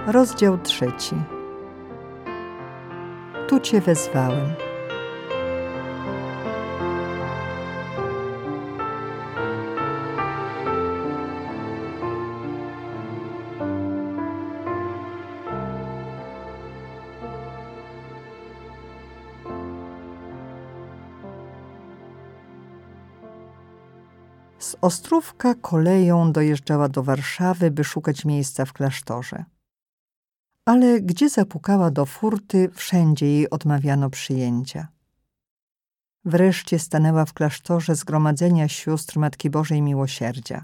Rozdział 3. Tu Cię wezwałem. Z Ostrówka koleją dojeżdżała do Warszawy, by szukać miejsca w klasztorze. Ale gdzie zapukała do furty, wszędzie jej odmawiano przyjęcia. Wreszcie stanęła w klasztorze Zgromadzenia Sióstr Matki Bożej Miłosierdzia.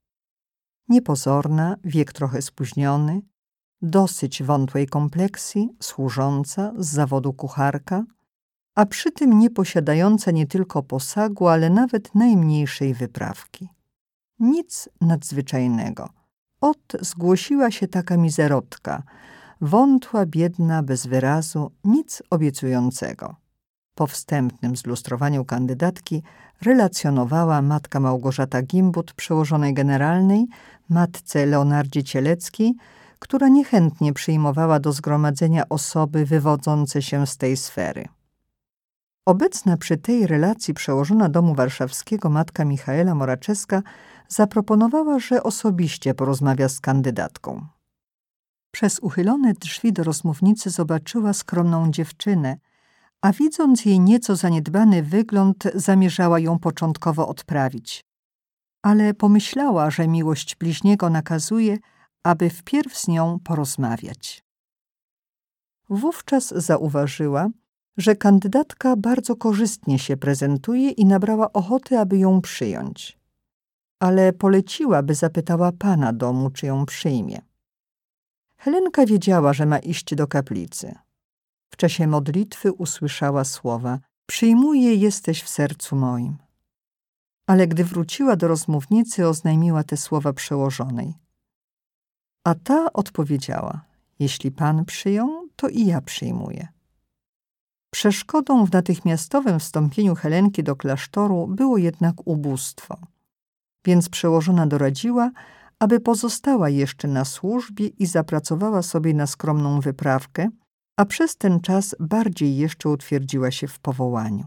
Niepozorna, wiek trochę spóźniony, dosyć wątłej kompleksji, służąca, z zawodu kucharka, a przy tym nie posiadająca nie tylko posagu, ale nawet najmniejszej wyprawki. Nic nadzwyczajnego. Zgłosiła się taka mizerotka, wątła, biedna, bez wyrazu, nic obiecującego. Po wstępnym zlustrowaniu kandydatki relacjonowała matka Małgorzata Gimbut, przełożonej generalnej, matce Leonardzie Cieleckiej, która niechętnie przyjmowała do zgromadzenia osoby wywodzące się z tej sfery. Obecna przy tej relacji przełożona domu warszawskiego matka Michaela Moraczewska zaproponowała, że osobiście porozmawia z kandydatką. Przez uchylone drzwi do rozmównicy zobaczyła skromną dziewczynę, a widząc jej nieco zaniedbany wygląd, zamierzała ją początkowo odprawić. Ale pomyślała, że miłość bliźniego nakazuje, aby wpierw z nią porozmawiać. Wówczas zauważyła, że kandydatka bardzo korzystnie się prezentuje i nabrała ochoty, aby ją przyjąć. Ale poleciła, by zapytała pana domu, czy ją przyjmie. Helenka wiedziała, że ma iść do kaplicy. W czasie modlitwy usłyszała słowa: „Przyjmuję, jesteś w sercu moim”. Ale gdy wróciła do rozmównicy, oznajmiła te słowa przełożonej. A ta odpowiedziała: „Jeśli pan przyjął, to i ja przyjmuję”. Przeszkodą w natychmiastowym wstąpieniu Helenki do klasztoru było jednak ubóstwo, więc przełożona doradziła, aby pozostała jeszcze na służbie i zapracowała sobie na skromną wyprawkę, a przez ten czas bardziej jeszcze utwierdziła się w powołaniu.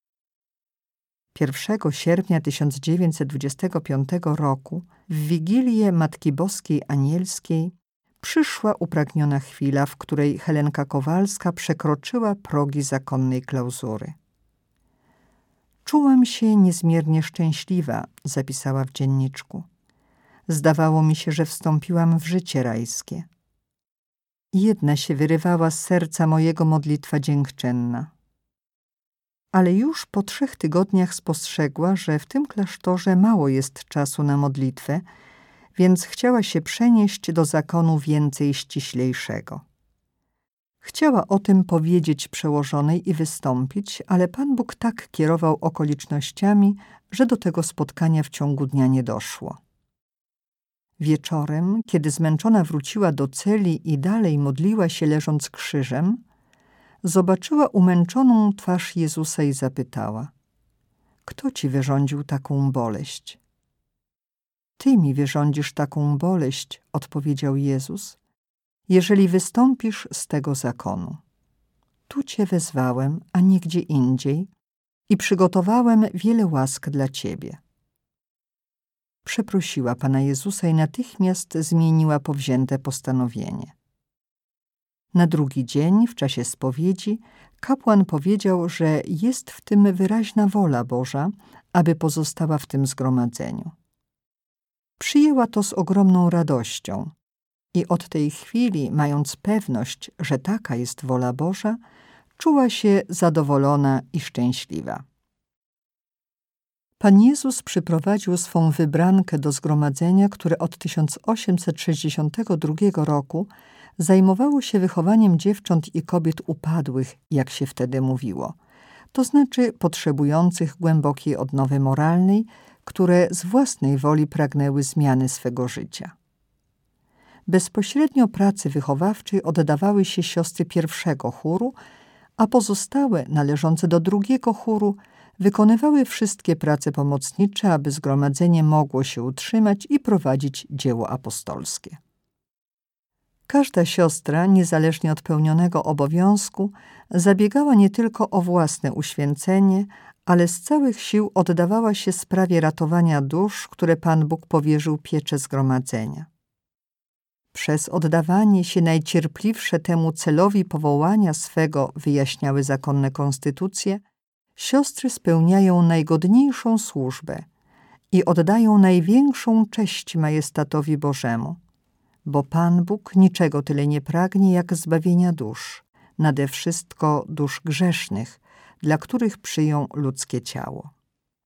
1 sierpnia 1925 roku, w Wigilię Matki Boskiej Anielskiej, przyszła upragniona chwila, w której Helenka Kowalska przekroczyła progi zakonnej klauzury. „Czułam się niezmiernie szczęśliwa”, zapisała w dzienniczku. „Zdawało mi się, że wstąpiłam w życie rajskie. Jedna się wyrywała z serca mojego modlitwa dziękczynna”. Ale już po 3 tygodniach spostrzegła, że w tym klasztorze mało jest czasu na modlitwę, więc chciała się przenieść do zakonu więcej ściślejszego. Chciała o tym powiedzieć przełożonej i wystąpić, ale Pan Bóg tak kierował okolicznościami, że do tego spotkania w ciągu dnia nie doszło. Wieczorem, kiedy zmęczona wróciła do celi i dalej modliła się leżąc krzyżem, zobaczyła umęczoną twarz Jezusa i zapytała: „Kto ci wyrządził taką boleść?” „Ty mi wyrządzisz taką boleść”, odpowiedział Jezus, „jeżeli wystąpisz z tego zakonu. Tu cię wezwałem, a nie gdzie indziej, i przygotowałem wiele łask dla ciebie”. Przeprosiła Pana Jezusa i natychmiast zmieniła powzięte postanowienie. Na drugi dzień, w czasie spowiedzi, kapłan powiedział, że jest w tym wyraźna wola Boża, aby pozostała w tym zgromadzeniu. Przyjęła to z ogromną radością i od tej chwili, mając pewność, że taka jest wola Boża, czuła się zadowolona i szczęśliwa. Pan Jezus przyprowadził swą wybrankę do zgromadzenia, które od 1862 roku zajmowało się wychowaniem dziewcząt i kobiet upadłych, jak się wtedy mówiło, to znaczy potrzebujących głębokiej odnowy moralnej, które z własnej woli pragnęły zmiany swego życia. Bezpośrednio pracy wychowawczej oddawały się siostry pierwszego chóru, a pozostałe, należące do drugiego chóru, wykonywały wszystkie prace pomocnicze, aby zgromadzenie mogło się utrzymać i prowadzić dzieło apostolskie. Każda siostra, niezależnie od pełnionego obowiązku, zabiegała nie tylko o własne uświęcenie, ale z całych sił oddawała się sprawie ratowania dusz, które Pan Bóg powierzył piecze zgromadzenia. Przez oddawanie się najcierpliwsze temu celowi powołania swego wyjaśniały zakonne konstytucje, siostry spełniają najgodniejszą służbę i oddają największą cześć majestatowi Bożemu, bo Pan Bóg niczego tyle nie pragnie jak zbawienia dusz, nade wszystko dusz grzesznych, dla których przyjął ludzkie ciało.